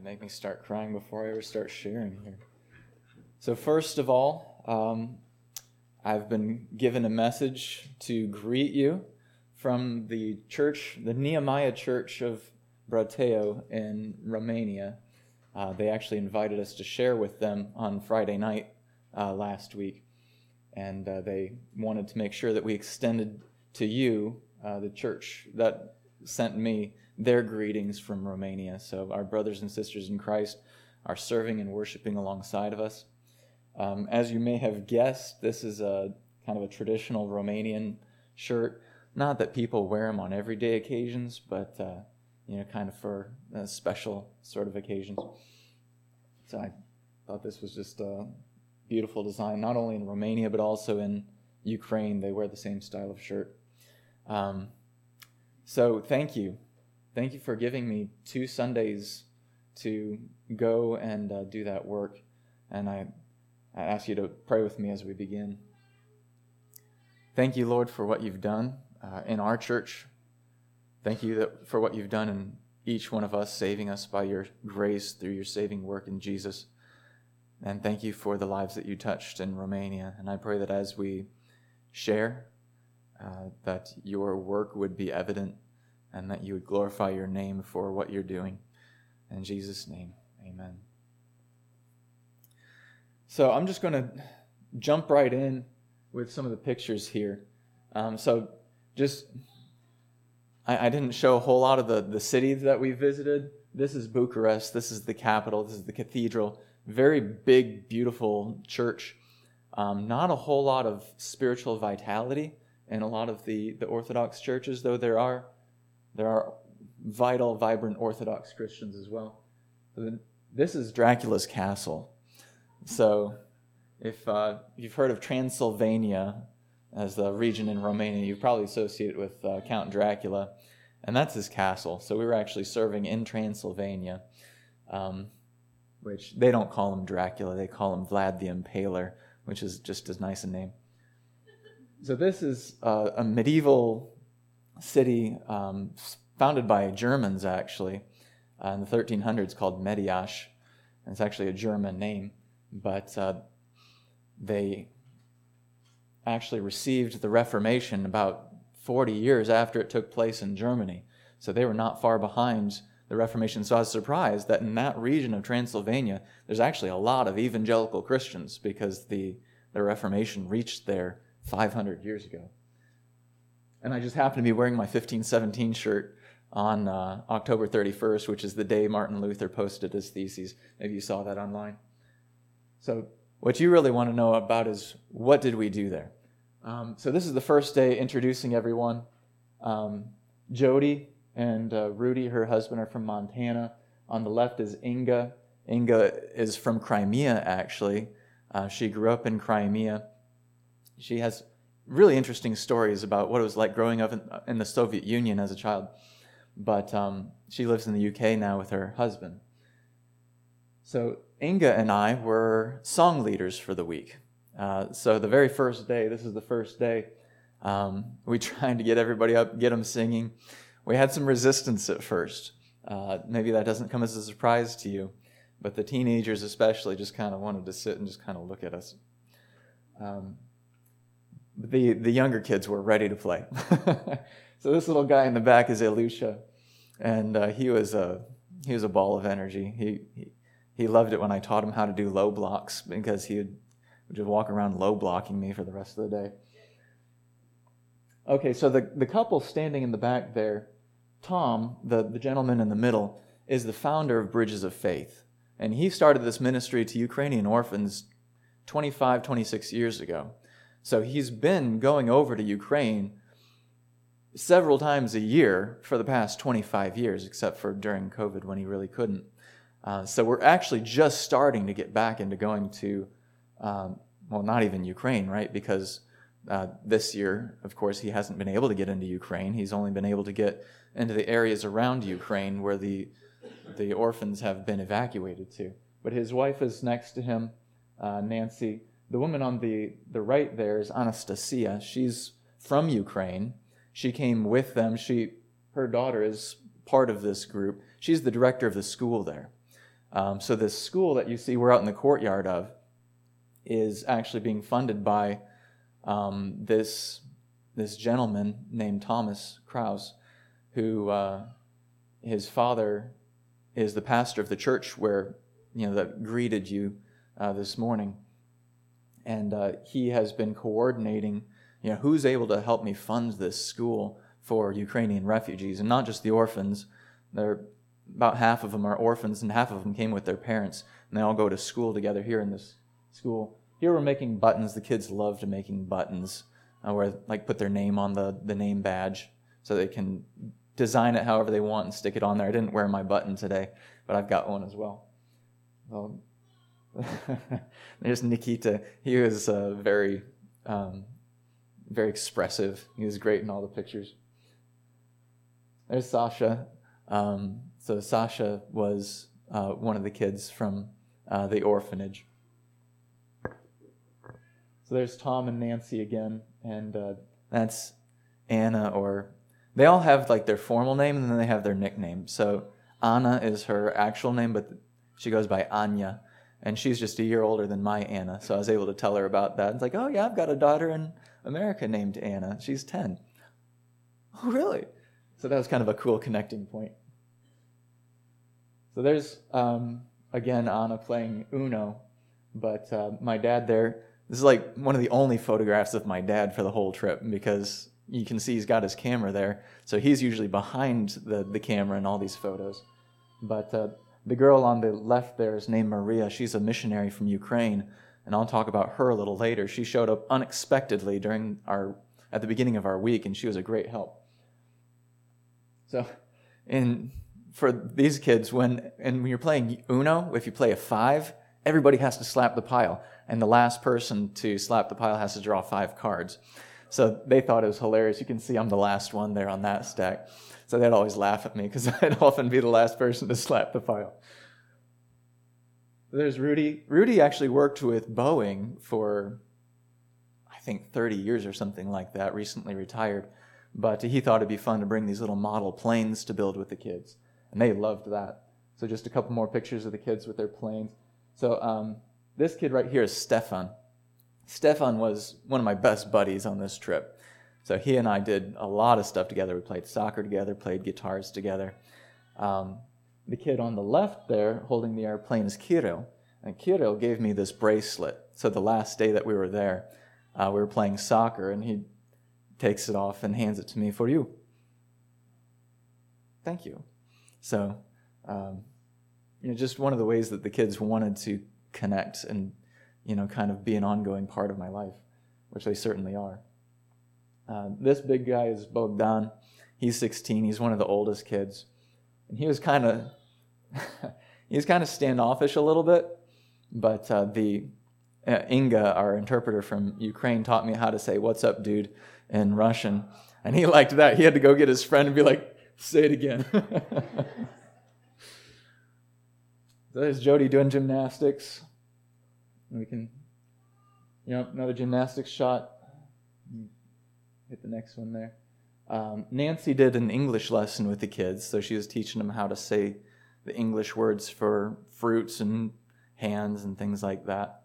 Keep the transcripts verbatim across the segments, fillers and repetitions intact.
Make me start crying before I ever start sharing here. So first of all, um, I've been given a message to greet you from the church, the Nehemiah Church of Brateo in Romania. Uh, they actually invited us to share with them on Friday night uh, last week, and uh, they wanted to make sure that we extended to you, uh, the church that sent me, their greetings from Romania. So our brothers and sisters in Christ are serving and worshiping alongside of us. Um, as you may have guessed, this is a kind of a traditional Romanian shirt. Not that people wear them on everyday occasions, but uh, you know, kind of for uh, special sort of occasions. So I thought this was just a beautiful design, not only in Romania but also in Ukraine. They wear the same style of shirt. Um, so thank you. Thank you for giving me two Sundays to go and uh, do that work. And I, I ask you to pray with me as we begin. Thank you, Lord, for what you've done uh, in our church. Thank you that, for what you've done in each one of us, saving us by your grace through your saving work in Jesus. And thank you for the lives that you touched in Romania. And I pray that as we share, uh, that your work would be evident and that you would glorify your name for what you're doing. In Jesus' name, amen. So I'm just going to jump right in with some of the pictures here. Um, so just, I, I didn't show a whole lot of the, the cities that we visited. This is Bucharest. This is the capital. This is the cathedral. Very big, beautiful church. Um, not a whole lot of spiritual vitality in a lot of the, the Orthodox churches, though there are There are vital, vibrant Orthodox Christians as well. This is Dracula's castle. So if uh, you've heard of Transylvania as the region in Romania, you probably associate it with uh, Count Dracula, and that's his castle. So we were actually serving in Transylvania, um, which they don't call him Dracula, they call him Vlad the Impaler, which is just as nice a name. So this is uh, a medieval city um, founded by Germans, actually, uh, in the thirteen hundreds, called Mediasch. And it's actually a German name, but uh, they actually received the Reformation about forty years after it took place in Germany. So they were not far behind the Reformation. So I was surprised that in that region of Transylvania, there's actually a lot of evangelical Christians because the, the Reformation reached there five hundred years ago. And I just happen to be wearing my fifteen seventeen shirt on uh, October thirty-first, which is the day Martin Luther posted his theses. Maybe you saw that online. So what you really want to know about is, what did we do there? Um, so this is the first day introducing everyone. Um, Jody and uh, Rudy, her husband, are from Montana. On the left is Inga. Inga is from Crimea, actually. Uh, she grew up in Crimea. She has really interesting stories about what it was like growing up in, in the Soviet Union as a child. But um, she lives in the U K now with her husband. So Inga and I were song leaders for the week. Uh, so the very first day, this is the first day, um, we tried to get everybody up, get them singing. We had some resistance at first. Uh, maybe that doesn't come as a surprise to you, but the teenagers especially just kind of wanted to sit and just kind of look at us. Um, The the younger kids were ready to play. So this little guy in the back is Elusha, and uh, he was a he was a ball of energy. He, he he loved it when I taught him how to do low blocks, because he would just walk around low blocking me for the rest of the day. Okay, so the, the couple standing in the back there, Tom, the, the gentleman in the middle, is the founder of Bridges of Faith. And he started this ministry to Ukrainian orphans twenty-five, twenty-six years ago. So he's been going over to Ukraine several times a year for the past twenty-five years, except for during COVID when he really couldn't. Uh, so we're actually just starting to get back into going to, um, well, not even Ukraine, right? Because uh, this year, of course, he hasn't been able to get into Ukraine. He's only been able to get into the areas around Ukraine where the the orphans have been evacuated to. But his wife is next to him, uh, Nancy. The woman on the, the right there is Anastasia. She's from Ukraine. She came with them. She, her daughter is part of this group. She's the director of the school there. Um, so this school that you see we're out in the courtyard of is actually being funded by um, this this gentleman named Thomas Krause, who uh, his father is the pastor of the church where you know that greeted you uh, this morning, and uh, he has been coordinating. You know, who's able to help me fund this school for Ukrainian refugees, and not just the orphans. They're about half of them are orphans, and half of them came with their parents, and they all go to school together here in this school. Here we're making buttons. The kids love to making buttons, uh, where like put their name on the, the name badge, so they can design it however they want and stick it on there. I didn't wear my button today, but I've got one as well. well There's Nikita. He was uh, very, um, very expressive. He was great in all the pictures. There's Sasha. Um, so Sasha was uh, one of the kids from uh, the orphanage. So there's Tom and Nancy again, and uh, that's Anna, or they all have like their formal name and then they have their nickname. So Anna is her actual name, but she goes by Anya, and she's just a year older than my Anna. So I was able to tell her about that. It's like, oh yeah, I've got a daughter in America named Anna. She's ten. Oh really? So that was kind of a cool connecting point. So there's, um, again, Anna playing Uno, but uh, my dad there, this is like one of the only photographs of my dad for the whole trip, because you can see he's got his camera there, so he's usually behind the, the camera in all these photos. But uh, the girl on the left there is named Maria. She's a missionary from Ukraine, and I'll talk about her a little later. She showed up unexpectedly during our at the beginning of our week, and she was a great help. So, in for these kids, when and when you're playing Uno, if you play a five, everybody has to slap the pile, and the last person to slap the pile has to draw five cards. So they thought it was hilarious. You can see I'm the last one there on that stack. So they'd always laugh at me because I'd often be the last person to slap the pile. There's Rudy. Rudy actually worked with Boeing for, I think, thirty years or something like that, recently retired. But he thought it'd be fun to bring these little model planes to build with the kids. And they loved that. So just a couple more pictures of the kids with their planes. So um, this kid right here is Stefan. Stefan was one of my best buddies on this trip. So he and I did a lot of stuff together. We played soccer together, played guitars together. Um, the kid on the left there holding the airplane is Kirill. And Kirill gave me this bracelet. So the last day that we were there, uh, we were playing soccer, and he takes it off and hands it to me. For you. Thank you. So, um, you know, just one of the ways that the kids wanted to connect and, you know, kind of be an ongoing part of my life, which they certainly are. Uh, this big guy is Bogdan. He's sixteen. He's one of the oldest kids. And he was kind of, he was kind of standoffish a little bit, but uh, the uh, Inga, our interpreter from Ukraine, taught me how to say, "What's up, dude?" in Russian. And he liked that. He had to go get his friend and be like, say it again. So there's Jody doing gymnastics. We can, you know, another gymnastics shot. Hit the next one there. Um, Nancy did an English lesson with the kids, so she was teaching them how to say the English words for fruits and hands and things like that.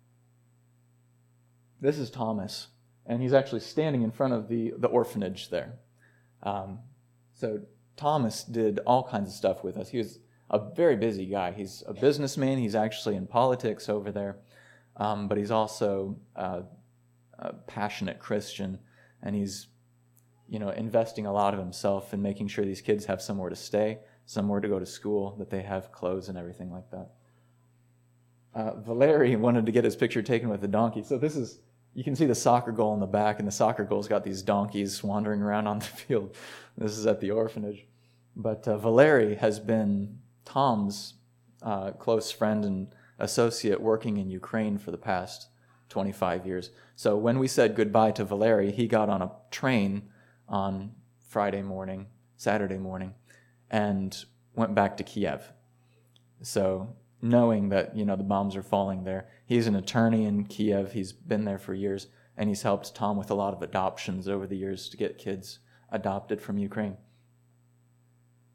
This is Thomas, and he's actually standing in front of the, the orphanage there. Um, so Thomas did all kinds of stuff with us. He was a very busy guy. He's a businessman. He's actually in politics over there, um, but he's also uh, a passionate Christian, and he's, you know, investing a lot of himself in making sure these kids have somewhere to stay, somewhere to go to school, that they have clothes and everything like that. Uh, Valery wanted to get his picture taken with the donkey. So this is, you can see the soccer goal in the back, and the soccer goal's got these donkeys wandering around on the field. This is at the orphanage. But uh, Valery has been Tom's uh, close friend and associate working in Ukraine for the past twenty-five years. So when we said goodbye to Valery, he got on a train on Friday morning, Saturday morning, and went back to Kiev. So knowing that, you know, the bombs are falling there, he's an attorney in Kiev. He's been there for years, and he's helped Tom with a lot of adoptions over the years to get kids adopted from Ukraine.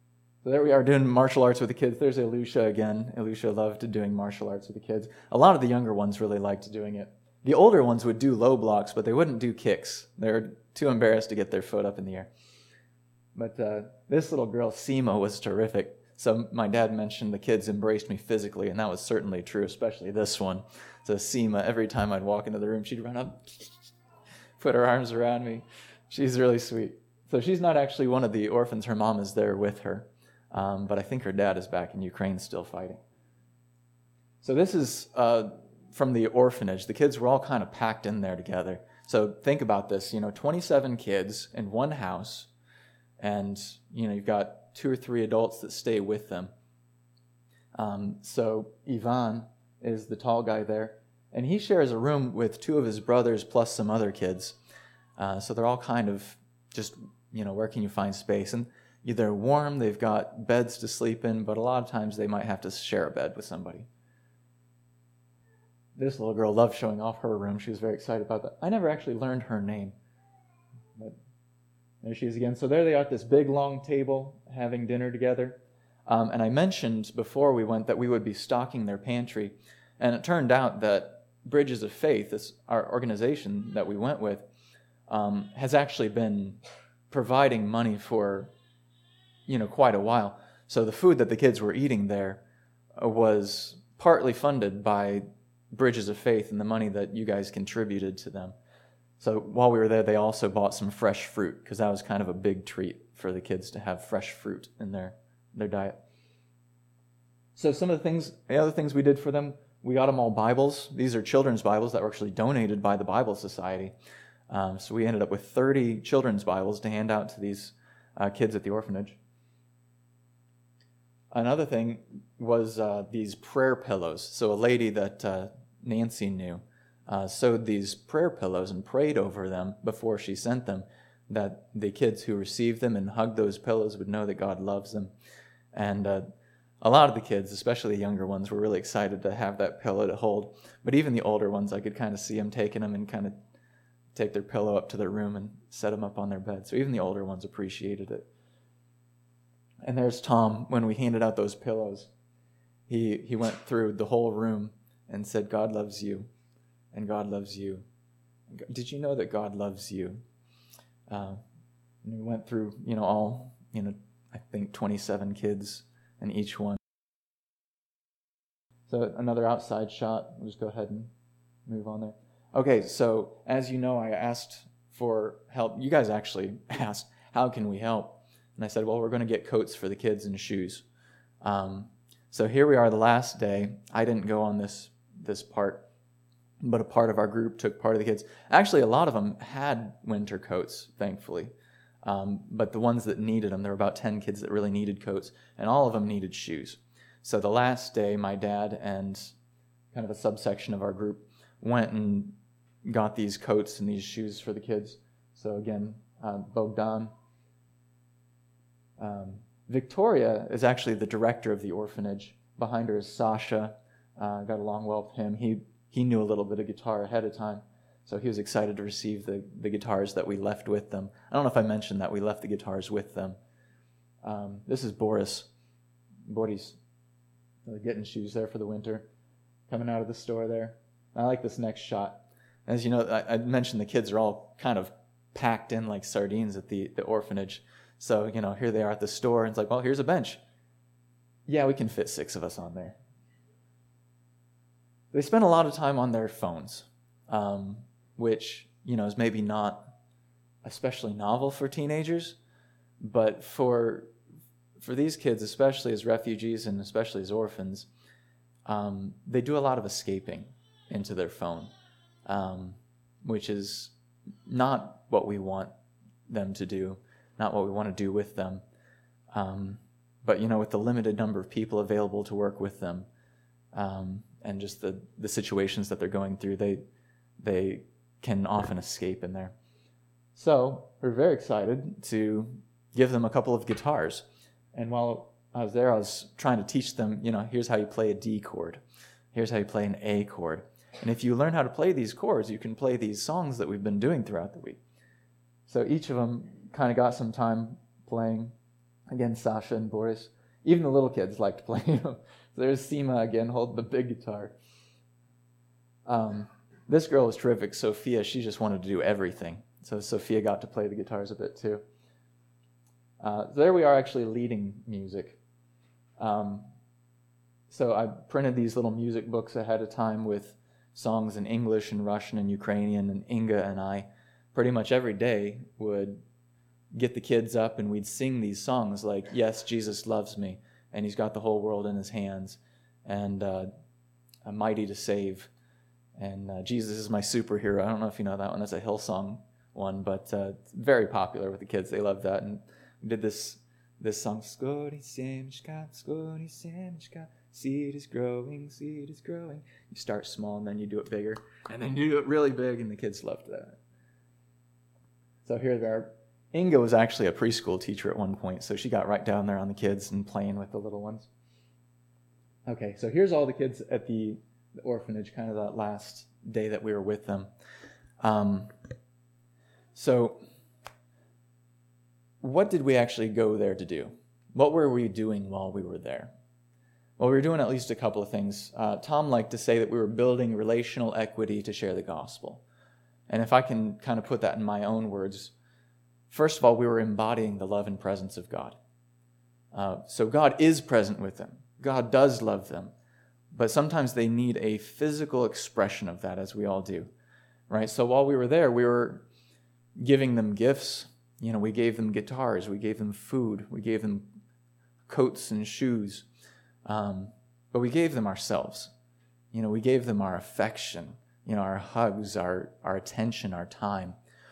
So there we are doing martial arts with the kids. There's Ilusha again. Ilusha loved doing martial arts with the kids. A lot of the younger ones really liked doing it. The older ones would do low blocks, but they wouldn't do kicks. They're too embarrassed to get their foot up in the air. But uh, this little girl, Seema, was terrific. So my dad mentioned the kids embraced me physically, and that was certainly true, especially this one. So Seema, every time I'd walk into the room, she'd run up, put her arms around me. She's really sweet. So she's not actually one of the orphans. Her mom is there with her. Um, but I think her dad is back in Ukraine still fighting. So this is uh, from the orphanage. The kids were all kind of packed in there together. So think about this, you know, twenty-seven kids in one house, and, you know, you've got two or three adults that stay with them. Um, so Ivan is the tall guy there, and he shares a room with two of his brothers plus some other kids. Uh, so they're all kind of just, you know, where can you find space? And they're warm, they've got beds to sleep in, but a lot of times they might have to share a bed with somebody. This little girl loved showing off her room. She was very excited about that. I never actually learned her name. But there she is again. So there they are at this big, long table having dinner together. Um, and I mentioned before we went that we would be stocking their pantry. And it turned out that Bridges of Faith, this our organization that we went with, um, has actually been providing money for, you know, quite a while. So the food that the kids were eating there was partly funded by Bridges of Faith and the money that you guys contributed to them. So while we were there, they also bought some fresh fruit, because that was kind of a big treat for the kids to have fresh fruit in their, their diet. So some of the things, the other things we did for them, we got them all Bibles. These are children's Bibles that were actually donated by the Bible Society. Um, so we ended up with thirty children's Bibles to hand out to these uh, kids at the orphanage. Another thing was uh, these prayer pillows. So a lady that uh, Nancy knew uh, sewed these prayer pillows and prayed over them before she sent them, that the kids who received them and hugged those pillows would know that God loves them. And uh, a lot of the kids, especially the younger ones, were really excited to have that pillow to hold. But even the older ones, I could kind of see them taking them and kind of take their pillow up to their room and set them up on their bed. So even the older ones appreciated it. And there's Tom, when we handed out those pillows. He he went through the whole room and said, God loves you, and God loves you. Did you know that God loves you? Uh, and we went through, you know, all, you know, I think twenty-seven kids in each one. So another outside shot. We'll just go ahead and move on there. Okay, so as you know, I asked for help. You guys actually asked, how can we help? And I said, well, we're going to get coats for the kids and shoes. Um, so here we are the last day. I didn't go on this this part, but a part of our group took part of the kids. Actually, a lot of them had winter coats, thankfully. Um, but the ones that needed them, there were about ten kids that really needed coats, and all of them needed shoes. So the last day, my dad and kind of a subsection of our group went and got these coats and these shoes for the kids. So again, uh, Bogdan. Um, Victoria is actually the director of the orphanage. Behind her is Sasha. Uh, got along well with him. He he knew a little bit of guitar ahead of time, so he was excited to receive the, the guitars that we left with them. I don't know if I mentioned that we left the guitars with them. Um, this is Boris. Boris, uh, getting shoes there for the winter, coming out of the store there. I like this next shot. As you know, I, I mentioned the kids are all kind of packed in like sardines at the, the orphanage. So, you know, here they are at the store, and it's like, well, here's a bench. Yeah, we can fit six of us on there. They spend a lot of time on their phones, um, which, you know, is maybe not especially novel for teenagers, but for for these kids, especially as refugees and especially as orphans, um, they do a lot of escaping into their phone, um, which is not what we want them to do. Not what we want to do with them. Um, but, you know, with the limited number of people available to work with them, um, and just the, the situations that they're going through, they they can often escape in there. So we're very excited to give them a couple of guitars. And while I was there, I was trying to teach them, you know, here's how you play a D chord. Here's how you play an A chord. And if you learn how to play these chords, you can play these songs that we've been doing throughout the week. So each of them kind of got some time playing. Again, Sasha and Boris. Even the little kids liked playing them. There's Seema again, holding the big guitar. Um, this girl was terrific, Sophia. She just wanted to do everything. So Sophia got to play the guitars a bit too. Uh, there we are actually leading music. Um, so I printed these little music books ahead of time with songs in English and Russian and Ukrainian, and Inga and I pretty much every day would get the kids up and we'd sing these songs like, Yes, Jesus Loves Me, and He's got the whole world in His hands, and uh, Mighty to Save, and uh, Jesus is my superhero. I don't know if you know that one. That's a Hillsong one, but uh, it's very popular with the kids. They love that, and we did this this song, Skori semishka, skori semishka, seed is growing, seed is growing. You start small and then you do it bigger, and then you do it really big, and the kids loved that. So here they are. Inga was actually a preschool teacher at one point, so she got right down there on the kids and playing with the little ones. Okay, so here's all the kids at the, the orphanage, kind of that last day that we were with them. Um, so what did we actually go there to do? What were we doing while we were there? Well, we were doing at least a couple of things. Uh, Tom liked to say that we were building relational equity to share the gospel. And if I can kind of put that in my own words, first of all, we were embodying the love and presence of God. Uh, so God is present with them. God does love them. But sometimes they need a physical expression of that, as we all do. Right? So while we were there, we were giving them gifts. You know, we gave them guitars. We gave them food. We gave them coats and shoes. Um, but we gave them ourselves. You know, we gave them our affection, you know, our hugs, our, our attention, our time.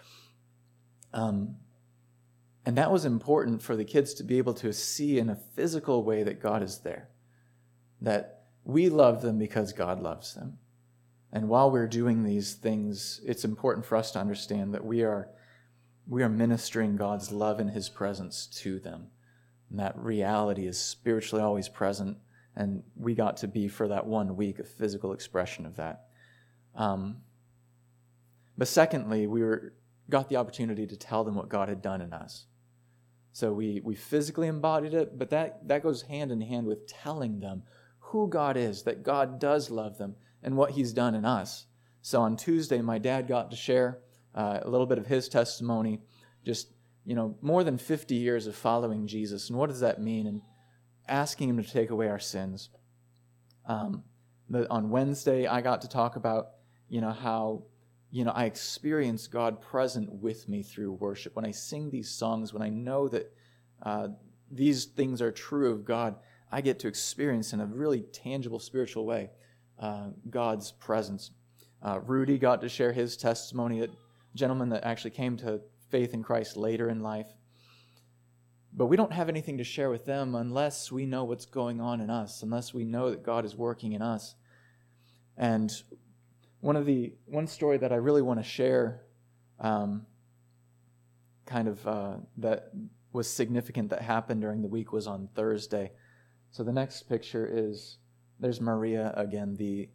Um, and that was important for the kids to be able to see in a physical way that God is there, that we love them because God loves them. And while we're doing these things, it's important for us to understand that we are we are ministering God's love and His presence to them. And that reality is spiritually always present, and we got to be, for that one week, a physical expression of that. Um, but secondly, we were got the opportunity to tell them what God had done in us. So we we physically embodied it, but that, that goes hand in hand with telling them who God is, that God does love them, and what He's done in us. So on Tuesday, my dad got to share uh, a little bit of his testimony, just, you know, more than fifty years of following Jesus, and what does that mean, and asking Him to take away our sins. Um, the, on Wednesday, I got to talk about, you know, how, you know, I experience God present with me through worship. When I sing these songs, when I know that uh, these things are true of God, I get to experience in a really tangible spiritual way uh, God's presence. Uh, Rudy got to share his testimony, a gentleman that actually came to faith in Christ later in life. But we don't have anything to share with them unless we know what's going on in us, unless we know that God is working in us. And one of the one story that I really want to share, um, kind of uh, that was significant that happened during the week, was on Thursday. So the next picture is, there's Maria again. The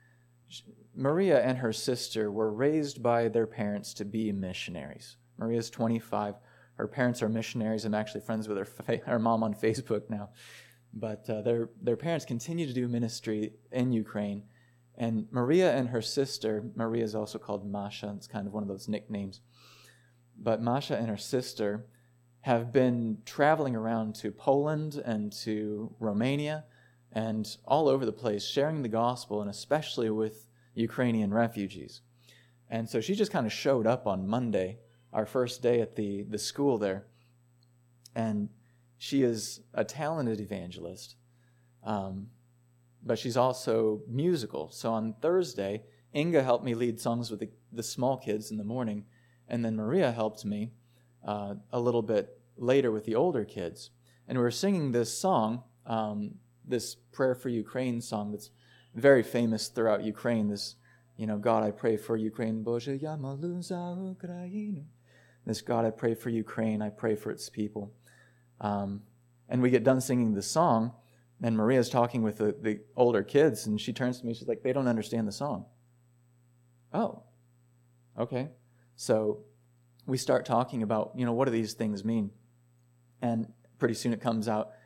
Maria and her sister were raised by their parents to be missionaries. Maria's twenty-five. Her parents are missionaries. I'm actually friends with her, fa- her mom on Facebook now. But uh, their their parents continue to do ministry in Ukraine. And Maria and her sister, Maria is also called Masha. It's kind of one of those nicknames. But Masha and her sister have been traveling around to Poland and to Romania and all over the place, sharing the gospel, and especially with Ukrainian refugees. And so she just kind of showed up on Monday, our first day at the, the school there. And she is a talented evangelist, um, but she's also musical. So on Thursday, Inga helped me lead songs with the, the small kids in the morning, and then Maria helped me uh, a little bit later with the older kids. And we were singing this song, um, this Prayer for Ukraine song that's very famous throughout Ukraine. This, you know, God, I pray for Ukraine. Boże, ja молю за Україну. This God, I pray for Ukraine. I pray for its people. Um, and we get done singing the song, and Maria's talking with the, the older kids, and she turns to me, she's like, they don't understand the song. Oh, okay. So we start talking about, you know, what do these things mean? And pretty soon it comes out,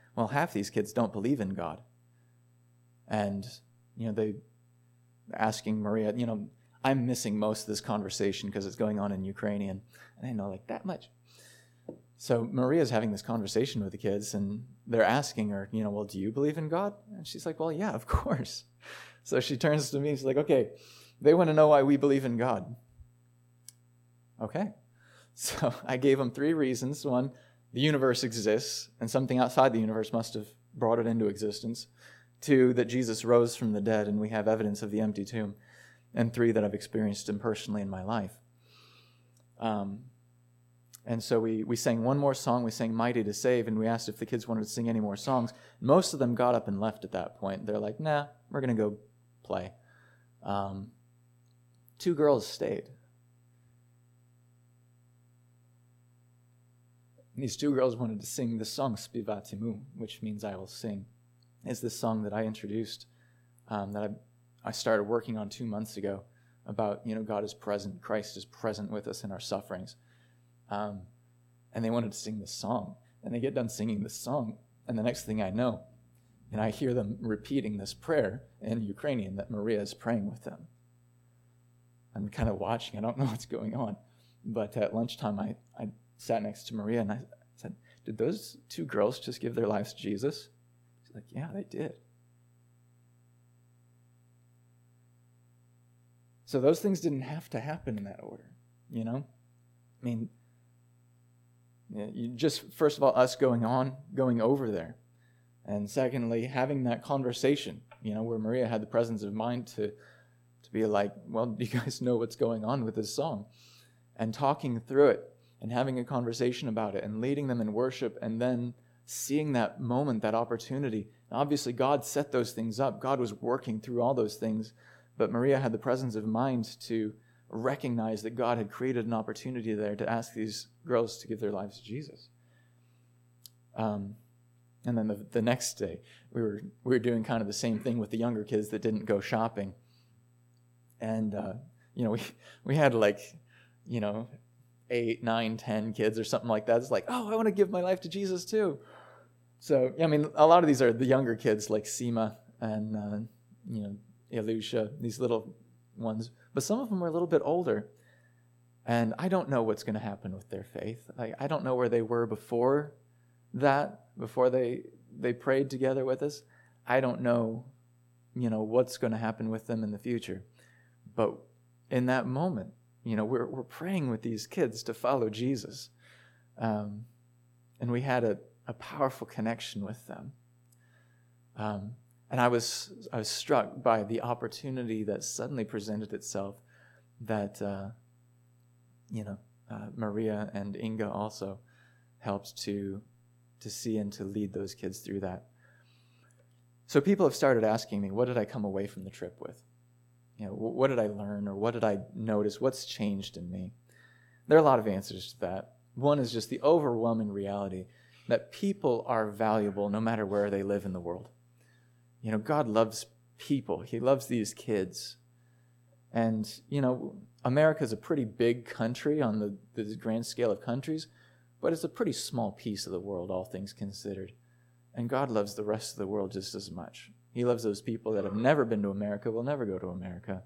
well, half these kids don't believe in God. And, you know, they asking Maria, you know, I'm missing most of this conversation because it's going on in Ukrainian. And I know like that much. So Maria's having this conversation with the kids, and they're asking her, you know, well, do you believe in God? And she's like, well, yeah, of course. So she turns to me, she's like, okay, they want to know why we believe in God. Okay. So I gave them three reasons. One, the universe exists, and something outside the universe must have brought it into existence. Two, that Jesus rose from the dead, and we have evidence of the empty tomb. And three, that I've experienced him personally in my life. Um, and so we, we sang one more song. We sang Mighty to Save, and we asked if the kids wanted to sing any more songs. Most of them got up and left at that point. They're like, nah, we're going to go play. Um, two girls stayed. These two girls wanted to sing the song Spivatimu, which means I will sing. It's this song that I introduced, um, that I, I started working on two months ago about, you know, God is present, Christ is present with us in our sufferings. Um, and they wanted to sing this song. And they get done singing this song, and the next thing I know, and I hear them repeating this prayer in Ukrainian that Maria is praying with them. I'm kind of watching. I don't know what's going on. But at lunchtime, I, I sat next to Maria, and I said, did those two girls just give their lives to Jesus? She's like, yeah, they did. So those things didn't have to happen in that order, you know? I mean, you just, first of all, us going on, going over there. And secondly, having that conversation, you know, where Maria had the presence of mind to, to be like, well, do you guys know what's going on with this song? And talking through it and having a conversation about it and leading them in worship and then seeing that moment, that opportunity. And obviously, God set those things up. God was working through all those things. But Maria had the presence of mind to recognize that God had created an opportunity there to ask these girls to give their lives to Jesus. Um, and then the, the next day, we were we were doing kind of the same thing with the younger kids that didn't go shopping. And, uh, you know, we we had like, you know, eight, nine, ten kids or something like that. It's like, oh, I want to give my life to Jesus too. So, I mean, a lot of these are the younger kids like Seema and, uh, you know, Elusha, these little ones. But some of them are a little bit older. And I don't know what's going to happen with their faith. I, I don't know where they were before that, before they they prayed together with us. I don't know, you know, what's going to happen with them in the future. But in that moment, you know, we're we're praying with these kids to follow Jesus. Um, and we had a, a powerful connection with them. Um, and I was I was struck by the opportunity that suddenly presented itself that, uh, you know, uh, Maria and Inga also helped to to see and to lead those kids through that. So people have started asking me, what did I come away from the trip with? You know, what did I learn, or what did I notice? What's changed in me? There are a lot of answers to that. One is just the overwhelming reality that people are valuable no matter where they live in the world. You know, God loves people. He loves these kids. And, you know, America's a pretty big country on the, the grand scale of countries, but it's a pretty small piece of the world, all things considered. And God loves the rest of the world just as much. He loves those people that have never been to America, will never go to America.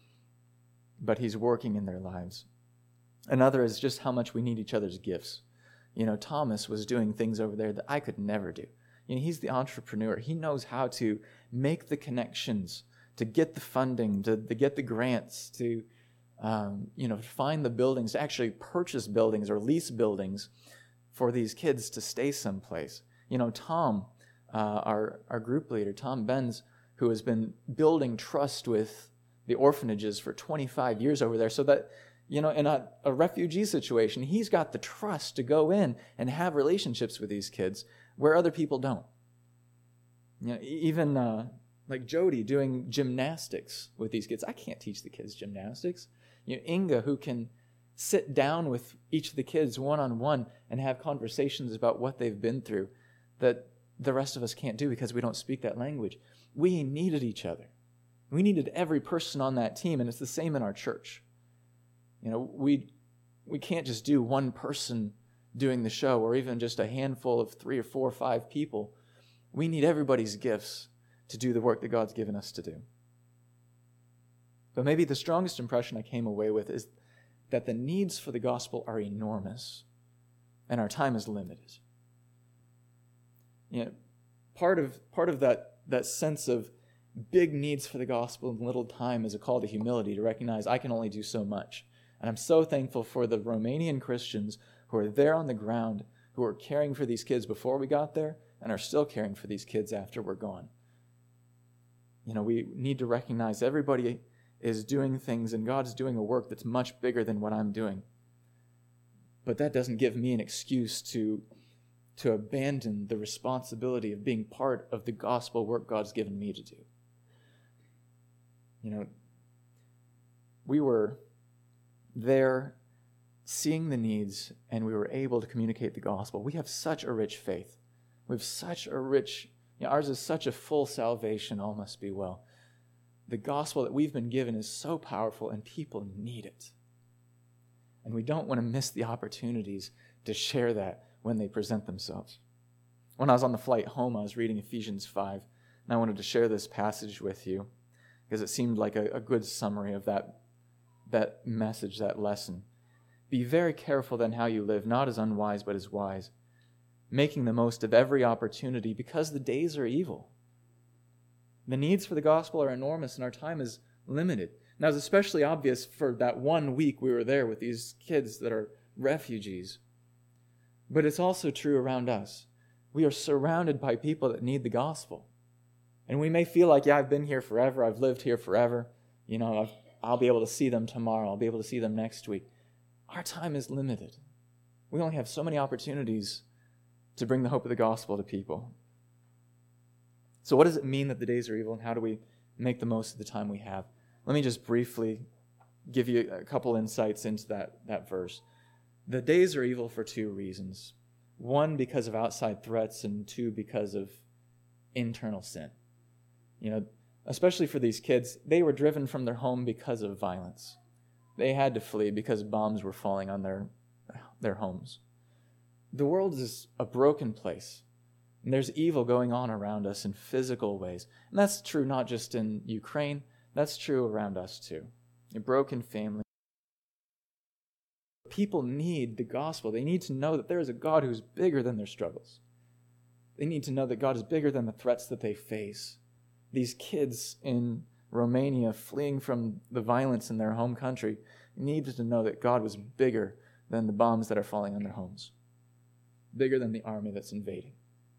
But he's working in their lives. Another is just how much we need each other's gifts. You know, Thomas was doing things over there that I could never do. You know, he's the entrepreneur. He knows how to make the connections, to get the funding, to, to get the grants, to, um, you know, find the buildings, to actually purchase buildings or lease buildings for these kids to stay someplace. You know, Tom, uh, our, our group leader, Tom Benz, who has been building trust with the orphanages for twenty-five years over there so that, you know, in a, a refugee situation, he's got the trust to go in and have relationships with these kids where other people don't. You know, even uh, like Jody doing gymnastics with these kids. I can't teach the kids gymnastics. You know, Inga, who can sit down with each of the kids one-on-one and have conversations about what they've been through that the rest of us can't do because we don't speak that language. We needed each other. We needed every person on that team, and it's the same in our church. You know, we we can't just do one person doing the show or even just a handful of three or four or five people. We need everybody's gifts to do the work that God's given us to do. But maybe the strongest impression I came away with is that the needs for the gospel are enormous and our time is limited. You know, part of part of that, that sense of big needs for the gospel and little time is a call to humility, to recognize I can only do so much. And I'm so thankful for the Romanian Christians who are there on the ground, who are caring for these kids before we got there and are still caring for these kids after we're gone. You know, we need to recognize everybody is doing things and God's doing a work that's much bigger than what I'm doing. But that doesn't give me an excuse to, to abandon the responsibility of being part of the gospel work God's given me to do. You know, we were there seeing the needs and we were able to communicate the gospel. We have such a rich faith. We have such a rich, you know, ours is such a full salvation, all must be well. The gospel that we've been given is so powerful and people need it. And we don't want to miss the opportunities to share that when they present themselves. When I was on the flight home, I was reading Ephesians five, and I wanted to share this passage with you because it seemed like a, a good summary of that, that message, that lesson. Be very careful then how you live, not as unwise but as wise, making the most of every opportunity because the days are evil. The needs for the gospel are enormous and our time is limited. Now, it's especially obvious for that one week we were there with these kids that are refugees. But it's also true around us. We are surrounded by people that need the gospel. And we may feel like, yeah, I've been here forever. I've lived here forever. You know, I've, I'll be able to see them tomorrow. I'll be able to see them next week. Our time is limited. We only have so many opportunities to bring the hope of the gospel to people. So what does it mean that the days are evil, and how do we make the most of the time we have? Let me just briefly give you a couple insights into that, that verse. The days are evil for two reasons. One, because of outside threats, and two, because of internal sin. You know, especially for these kids, they were driven from their home because of violence. They had to flee because bombs were falling on their, their homes. The world is a broken place. And there's evil going on around us in physical ways. And that's true not just in Ukraine, that's true around us too. A broken family. People need the gospel. They need to know that there is a God who's bigger than their struggles. They need to know that God is bigger than the threats that they face. These kids in Romania fleeing from the violence in their home country needed to know that God was bigger than the bombs that are falling on their homes. Bigger than the army that's invading.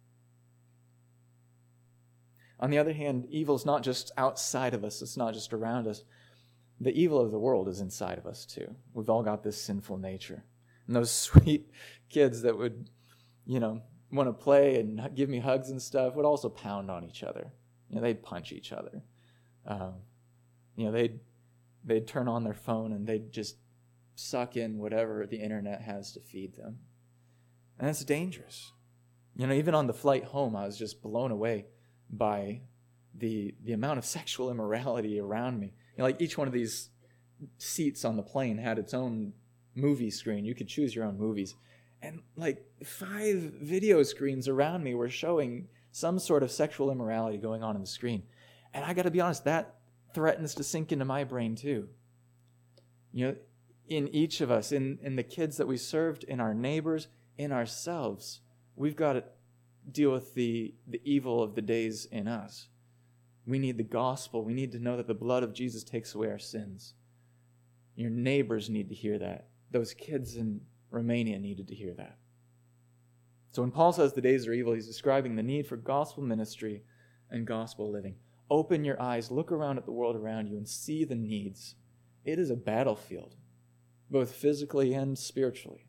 On the other hand, evil is not just outside of us. It's not just around us. The evil of the world is inside of us too. We've all got this sinful nature. And those sweet kids that would, you know, want to play and give me hugs and stuff would also pound on each other. You know, they'd punch each other. Um, you know, they'd, they'd turn on their phone and they'd just suck in whatever the internet has to feed them. And that's dangerous. You know, even on the flight home, I was just blown away by the the amount of sexual immorality around me. You know, like each one of these seats on the plane had its own movie screen. You could choose your own movies. And like five video screens around me were showing some sort of sexual immorality going on in the screen. And I got to be honest, that threatens to sink into my brain too. You know, in each of us, in, in the kids that we served, in our neighbors, in ourselves, we've got to deal with the, the evil of the days in us. We need the gospel. We need to know that the blood of Jesus takes away our sins. Your neighbors need to hear that. Those kids in Romania needed to hear that. So when Paul says the days are evil, he's describing the need for gospel ministry and gospel living. Open your eyes, look around at the world around you and see the needs. It is a battlefield, both physically and spiritually.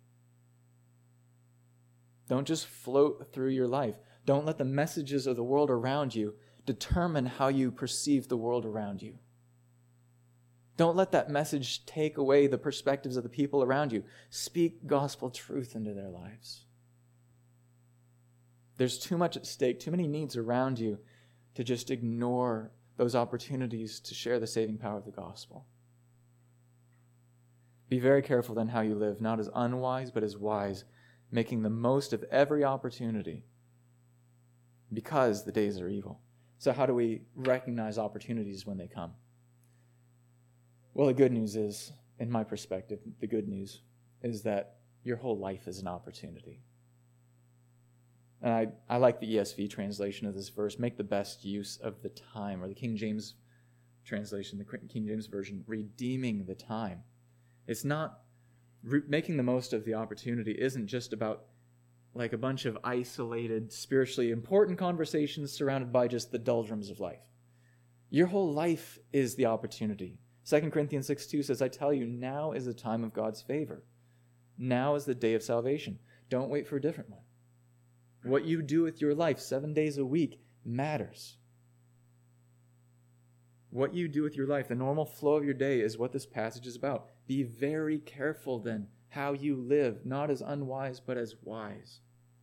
Don't just float through your life. Don't let the messages of the world around you determine how you perceive the world around you. Don't let that message take away the perspectives of the people around you. Speak gospel truth into their lives. There's too much at stake, too many needs around you to just ignore those opportunities to share the saving power of the gospel. Be very careful then how you live, not as unwise, but as wise, making the most of every opportunity. because the days are evil. So how do we recognize opportunities when they come? Well, the good news is, in my perspective, the good news is that your whole life is an opportunity. And I, I like the E S V translation of this verse, make the best use of the time, or the King James translation, the King James Version, redeeming the time. It's not, re- making the most of the opportunity isn't just about like a bunch of isolated, spiritually important conversations surrounded by just the doldrums of life. Your whole life is the opportunity. Second Corinthians six two says, I tell you, now is the time of God's favor. Now is the day of salvation. Don't wait for a different one. What you do with your life seven days a week matters. What you do with your life, the normal flow of your day, is what this passage is about. Be very careful then how you live, not as unwise, but as wise.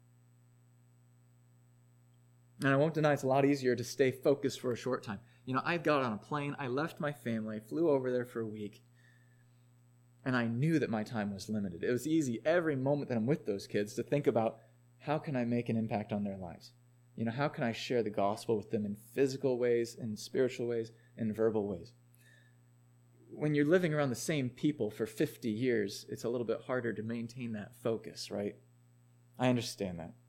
And I won't deny it's a lot easier to stay focused for a short time. You know, I got on a plane, I left my family, I flew over there for a week, and I knew that my time was limited. It was easy every moment that I'm with those kids to think about, how can I make an impact on their lives? You know, how can I share the gospel with them in physical ways, in spiritual ways, in verbal ways? When you're living around the same people for fifty years, it's a little bit harder to maintain that focus, right? I understand that.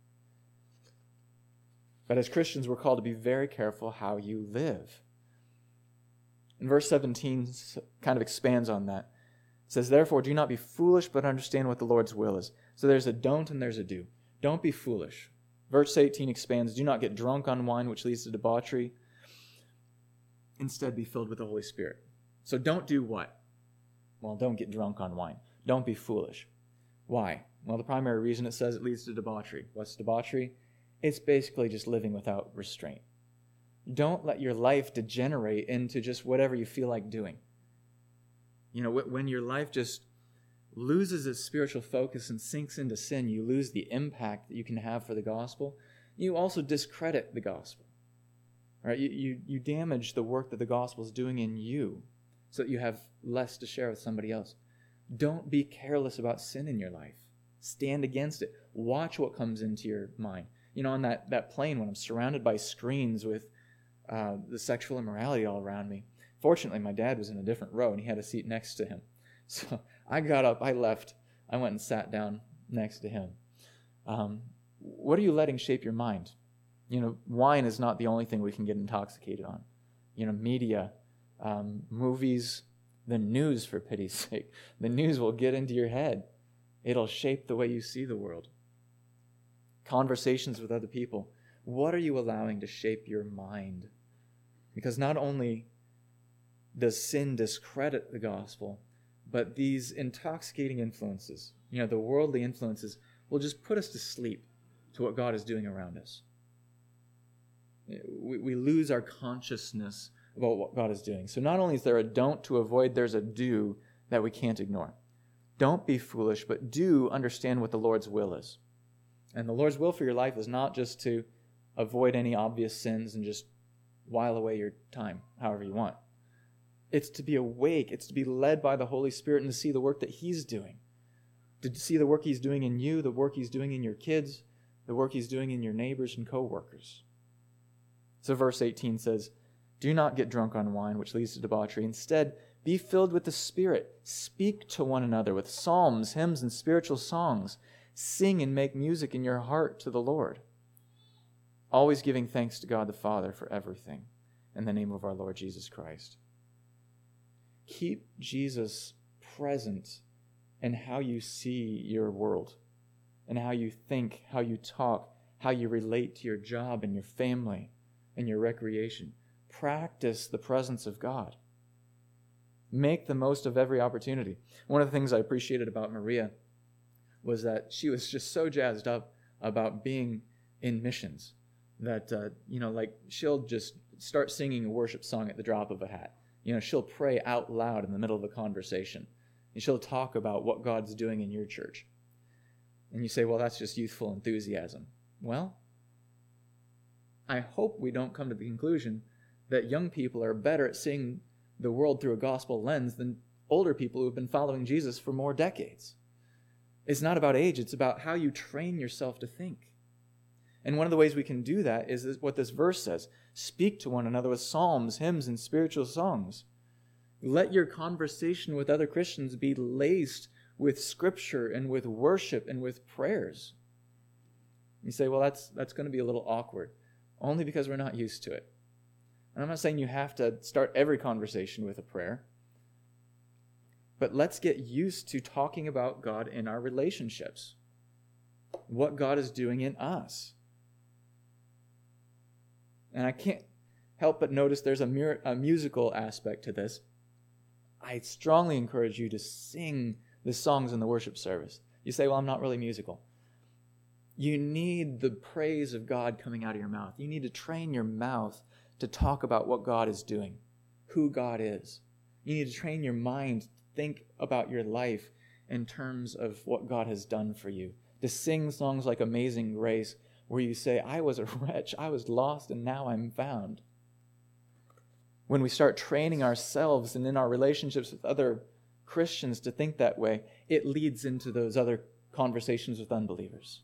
But as Christians, we're called to be very careful how you live. And verse seventeen kind of expands on that. It says, therefore, do not be foolish, but understand what the Lord's will is. So there's a don't and there's a do. Don't be foolish. Verse eighteen expands, do not get drunk on wine, which leads to debauchery. Instead, be filled with the Holy Spirit. So don't do what? Well, don't get drunk on wine. Don't be foolish. Why? Well, the primary reason it says it leads to debauchery. What's debauchery? It's basically just living without restraint. Don't let your life degenerate into just whatever you feel like doing. You know, when your life just loses its spiritual focus and sinks into sin, you lose the impact that you can have for the gospel. You also discredit the gospel. Right? You, you, you damage the work that the gospel is doing in you so that you have less to share with somebody else. Don't be careless about sin in your life. Stand against it. Watch what comes into your mind. You know, on that, that plane when I'm surrounded by screens with uh, the sexual immorality all around me, fortunately my dad was in a different row and he had a seat next to him. So I got up, I left, I went and sat down next to him. Um, what are you letting shape your mind? You know, wine is not the only thing we can get intoxicated on. You know, media, um, movies, the news, for pity's sake. The news will get into your head. It'll shape the way you see the world. Conversations with other people. What are you allowing to shape your mind? Because not only does sin discredit the gospel, but these intoxicating influences, you know, the worldly influences, will just put us to sleep to what God is doing around us. We, we lose our consciousness about what God is doing. So not only is there a don't to avoid, there's a do that we can't ignore. Don't be foolish, but do understand what the Lord's will is. And the Lord's will for your life is not just to avoid any obvious sins and just while away your time however you want. It's to be awake. It's to be led by the Holy Spirit and to see the work that He's doing. To see the work He's doing in you, the work He's doing in your kids, the work He's doing in your neighbors and co-workers. So verse eighteen says, do not get drunk on wine, which leads to debauchery. Instead, be filled with the Spirit. Speak to one another with psalms, hymns, and spiritual songs. Sing and make music in your heart to the Lord. Always giving thanks to God the Father for everything in the name of our Lord Jesus Christ. Keep Jesus present in how you see your world, and how you think, how you talk, how you relate to your job and your family and your recreation. Practice the presence of God. Make the most of every opportunity. One of the things I appreciated about Maria was that she was just so jazzed up about being in missions that, uh, you know, like she'll just start singing a worship song at the drop of a hat. You know, she'll pray out loud in the middle of a conversation. And she'll talk about what God's doing in your church. And you say, well, that's just youthful enthusiasm. Well, I hope we don't come to the conclusion that young people are better at seeing the world through a gospel lens than older people who have been following Jesus for more decades. It's not about age, it's about how you train yourself to think. And one of the ways we can do that is what this verse says. Speak to one another with psalms, hymns, and spiritual songs. Let your conversation with other Christians be laced with scripture and with worship and with prayers. You say, well, that's that's going to be a little awkward, only because we're not used to it. And I'm not saying you have to start every conversation with a prayer, but let's get used to talking about God in our relationships, what God is doing in us. And I can't help but notice there's a, mu- a musical aspect to this. I strongly encourage you to sing the songs in the worship service. You say, well, I'm not really musical. You need the praise of God coming out of your mouth. You need to train your mouth to talk about what God is doing, who God is. You need to train your mind to think about your life in terms of what God has done for you. To sing songs like Amazing Grace, where you say, I was a wretch, I was lost, and now I'm found. When we start training ourselves and in our relationships with other Christians to think that way, it leads into those other conversations with unbelievers.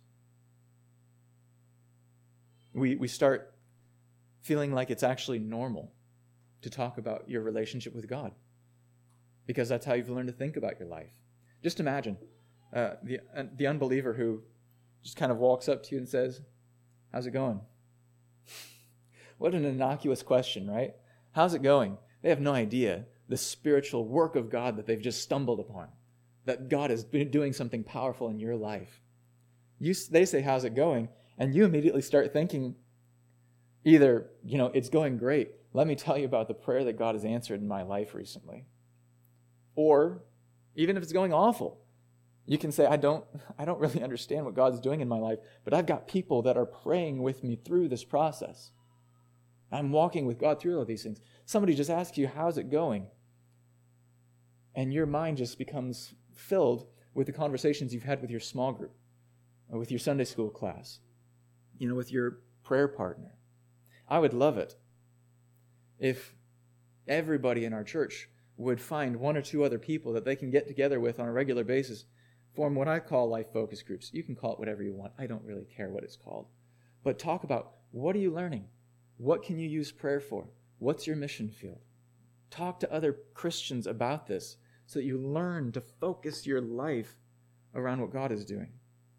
We, we start feeling like it's actually normal to talk about your relationship with God, because that's how you've learned to think about your life. Just imagine uh, the, uh, the unbeliever who just kind of walks up to you and says, how's it going? What an innocuous question, right? How's it going? They have no idea the spiritual work of God that they've just stumbled upon, that God has been doing something powerful in your life. You, they say, how's it going? And you immediately start thinking, either, you know, it's going great. Let me tell you about the prayer that God has answered in my life recently. Or, even if it's going awful, you can say, I don't, I don't really understand what God's doing in my life, but I've got people that are praying with me through this process. I'm walking with God through all these things. Somebody just asks you, how's it going? And your mind just becomes filled with the conversations you've had with your small group, or with your Sunday school class, you know, with your prayer partner. I would love it if everybody in our church would find one or two other people that they can get together with on a regular basis, form what I call life focus groups. You can call it whatever you want. I don't really care what it's called. But talk about, what are you learning? What can you use prayer for? What's your mission field? Talk to other Christians about this so that you learn to focus your life around what God is doing.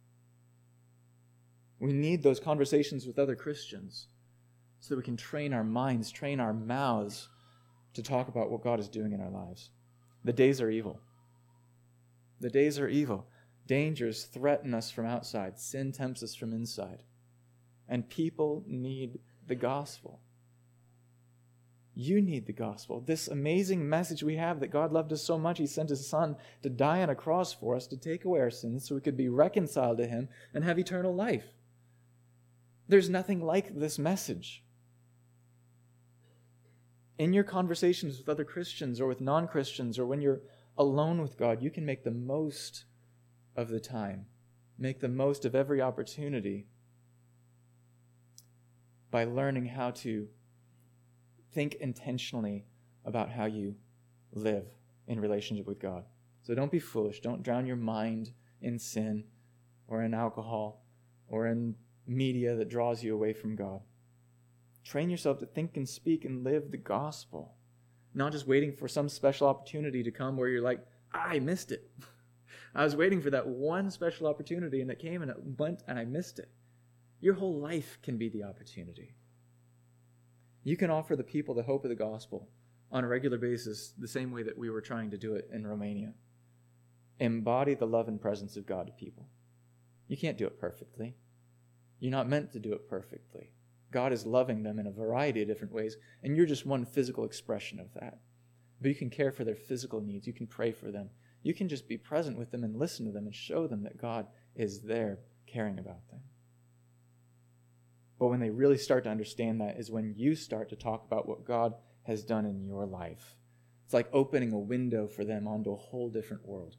We need those conversations with other Christians so that we can train our minds, train our mouths to talk about what God is doing in our lives. The days are evil. The days are evil. Dangers threaten us from outside. Sin tempts us from inside. And people need the gospel. You need the gospel. This amazing message we have that God loved us so much, He sent His Son to die on a cross for us, to take away our sins so we could be reconciled to Him and have eternal life. There's nothing like this message. In your conversations with other Christians or with non-Christians, or when you're alone with God, you can make the most of the time, make the most of every opportunity by learning how to think intentionally about how you live in relationship with God. So don't be foolish. Don't drown your mind in sin or in alcohol or in media that draws you away from God. Train yourself to think and speak and live the gospel, not just waiting for some special opportunity to come where you're like, ah, I missed it. I was waiting for that one special opportunity and it came and it went and I missed it. Your whole life can be the opportunity. You can offer the people the hope of the gospel on a regular basis the same way that we were trying to do it in Romania. Embody the love and presence of God to people. You can't do it perfectly. You're not meant to do it perfectly. God is loving them in a variety of different ways, and you're just one physical expression of that. But you can care for their physical needs. You can pray for them. You can just be present with them and listen to them and show them that God is there caring about them. But when they really start to understand that is when you start to talk about what God has done in your life. It's like opening a window for them onto a whole different world.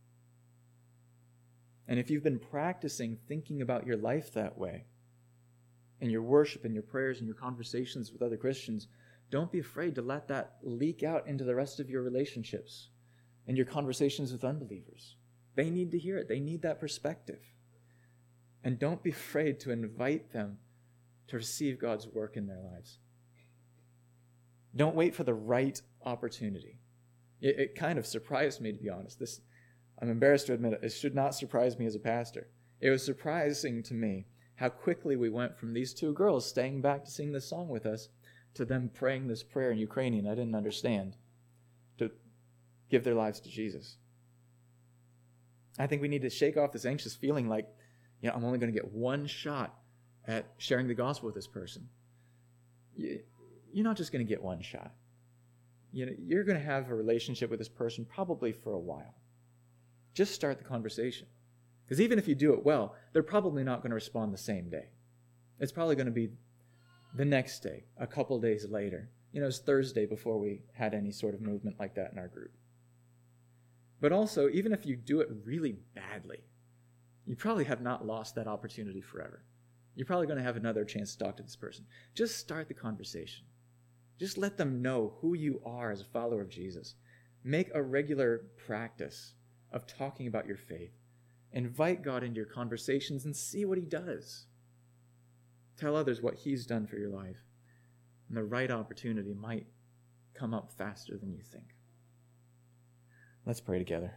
And if you've been practicing thinking about your life that way, in your worship, in your prayers, in your conversations with other Christians, don't be afraid to let that leak out into the rest of your relationships and your conversations with unbelievers. They need to hear it. They need that perspective. And don't be afraid to invite them to receive God's work in their lives. Don't wait for the right opportunity. It, it kind of surprised me, to be honest. This, I'm embarrassed to admit it. It should not surprise me as a pastor. It was surprising to me how quickly we went from these two girls staying back to sing this song with us to them praying this prayer in Ukrainian I didn't understand, to give their lives to Jesus. I think we need to shake off this anxious feeling like, you know, I'm only going to get one shot at sharing the gospel with this person. You're not just going to get one shot. You know, you're going to have a relationship with this person probably for a while. Just start the conversation. Because even if you do it well, they're probably not going to respond the same day. It's probably going to be the next day, a couple days later. You know, it's Thursday before we had any sort of movement like that in our group. But also, even if you do it really badly, you probably have not lost that opportunity forever. You're probably going to have another chance to talk to this person. Just start the conversation. Just let them know who you are as a follower of Jesus. Make a regular practice of talking about your faith. Invite God into your conversations and see what he does. Tell others what he's done for your life. And the right opportunity might come up faster than you think. Let's pray together.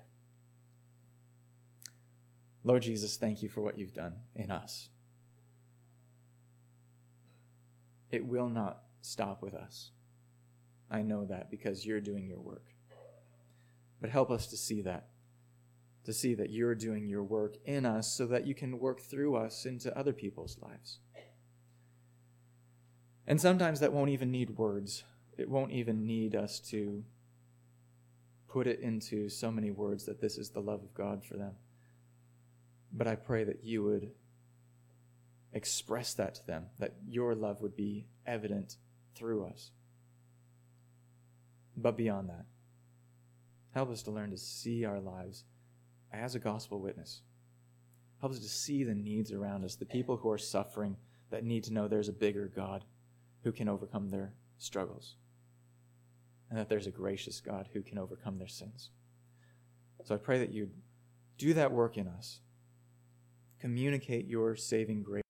Lord Jesus, thank you for what you've done in us. It will not stop with us. I know that because you're doing your work. But help us to see that, to see that you're doing your work in us so that you can work through us into other people's lives. And sometimes that won't even need words. It won't even need us to put it into so many words that this is the love of God for them. But I pray that you would express that to them, that your love would be evident through us. But beyond that, help us to learn to see our lives as a gospel witness. Help us to see the needs around us, the people who are suffering that need to know there's a bigger God who can overcome their struggles, and that there's a gracious God who can overcome their sins. So I pray that you do that work in us. Communicate your saving grace.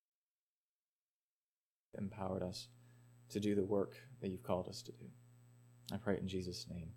Empowered us to do the work that you've called us to do. I pray it in Jesus' name.